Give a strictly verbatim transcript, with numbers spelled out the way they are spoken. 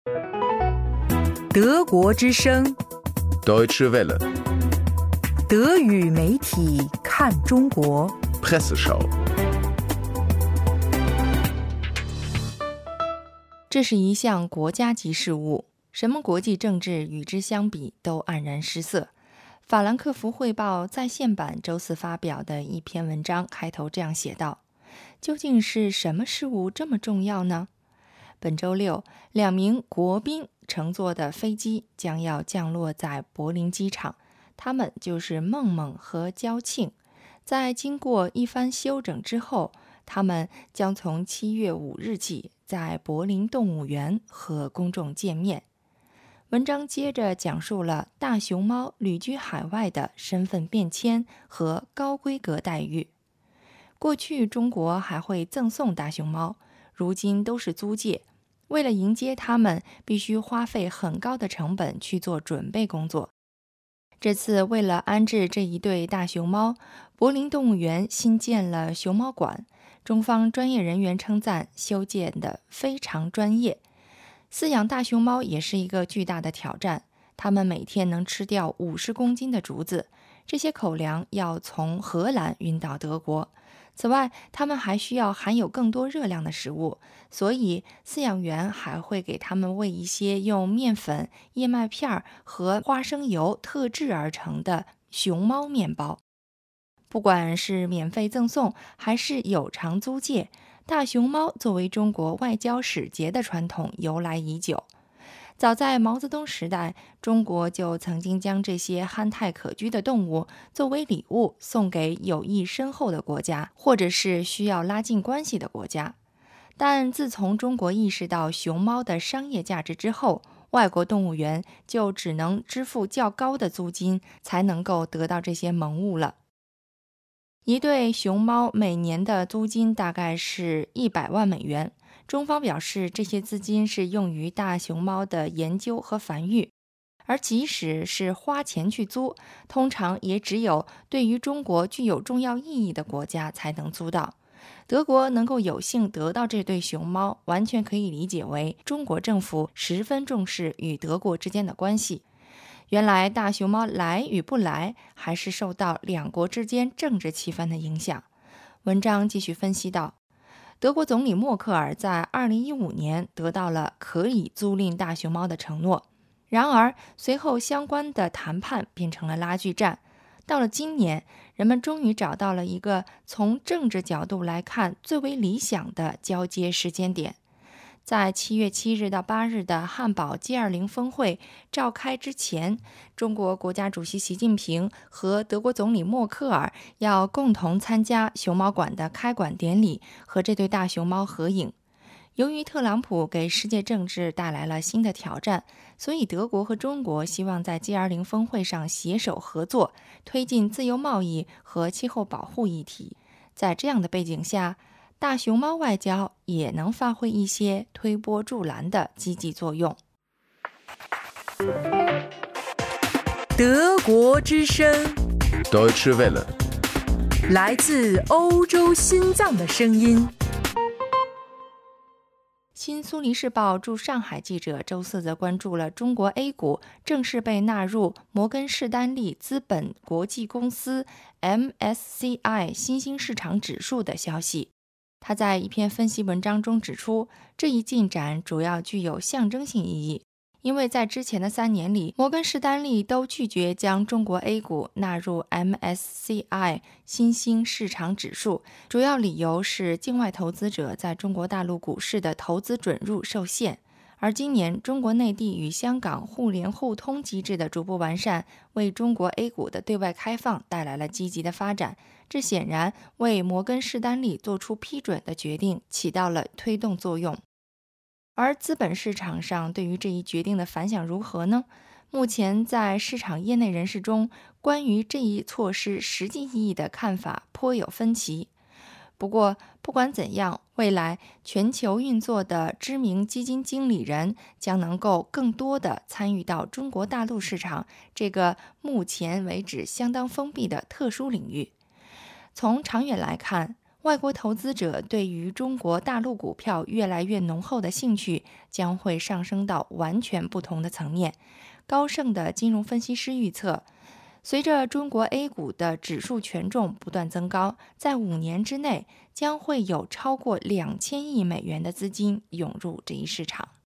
德国之声 Deutsche Welle 德语媒体看中国 Presseschau。 这是一项国家级事务，什么国际政治与之相比都黯然失色。法兰克福汇报在线版周四发表的一篇文章开头这样写道：究竟是什么事务这么重要呢？本周六，两名国宾乘坐的飞机将要降落在柏林机场，他们就是孟孟和焦庆。在经过一番休整之后，他们将从七月五日起在柏林动物园和公众见面。文章接着讲述了大熊猫旅居海外的身份变迁和高规格待遇。过去中国还会赠送大熊猫，如今都是租借。为了迎接它们，必须花费很高的成本去做准备工作。这次为了安置这一对大熊猫，柏林动物园新建了熊猫馆，中方专业人员称赞修建得非常专业。饲养大熊猫也是一个巨大的挑战，它们每天能吃掉五十公斤的竹子，这些口粮要从荷兰运到德国。此外，它们还需要含有更多热量的食物，所以饲养员还会给它们喂一些用面粉、燕麦片和花生油特制而成的熊猫面包。不管是免费赠送还是有偿租借，大熊猫作为中国外交使节的传统由来已久。早在毛泽东时代，中国就曾经将这些憨态可掬的动物作为礼物送给友谊深厚的国家，或者是需要拉近关系的国家。但自从中国意识到熊猫的商业价值之后，外国动物园就只能支付较高的租金才能够得到这些萌物了。一对熊猫每年的租金大概是一百万美元。中方表示，这些资金是用于大熊猫的研究和繁育，而即使是花钱去租，通常也只有对于中国具有重要意义的国家才能租到。德国能够有幸得到这对熊猫，完全可以理解为中国政府十分重视与德国之间的关系。原来大熊猫来与不来，还是受到两国之间政治气氛的影响。文章继续分析道，德国总理默克尔在二零一五年得到了可以租赁大熊猫的承诺，然而随后相关的谈判变成了拉锯战。到了今年，人们终于找到了一个从政治角度来看最为理想的交接时间点。在七月七日到八日的汉堡 G 二十 峰会召开之前，中国国家主席习近平和德国总理默克尔要共同参加熊猫馆的开馆典礼，和这对大熊猫合影。由于特朗普给世界政治带来了新的挑战，所以德国和中国希望在 G 二十 峰会上携手合作，推进自由贸易和气候保护议题。在这样的背景下，大熊猫外交也能发挥一些推波助澜的积极作用。 德国之声 Deutsche Welle 来自欧洲心脏的声音。 新苏黎世报驻上海记者周四则关注了中国 A 股正式被纳入摩根士丹利资本国际公司 M S C I 新兴市场指数的消息。他在一篇分析文章中指出，这一进展主要具有象征性意义，因为在之前的三年里，摩根士丹利都拒绝将中国 A 股纳入 M S C I 新兴市场指数，主要理由是境外投资者在中国大陆股市的投资准入受限。而今年中国内地与香港互联互通机制的逐步完善，为中国 A 股的对外开放带来了积极的发展，这显然为摩根士丹利做出批准的决定起到了推动作用。而资本市场上对于这一决定的反响如何呢？目前在市场业内人士中，关于这一措施实际意义的看法颇有分歧。不过不管怎样，未来全球运作的知名基金经理人将能够更多地参与到中国大陆市场这个目前为止相当封闭的特殊领域。从长远来看， 外国投资者对于中国大陆股票越来越浓厚的兴趣将会上升到完全不同的层面。高盛的金融分析师预测，随着中国 A 股的指数权重不断增高，在五年之内将会有超过两千亿美元的资金涌入这一市场。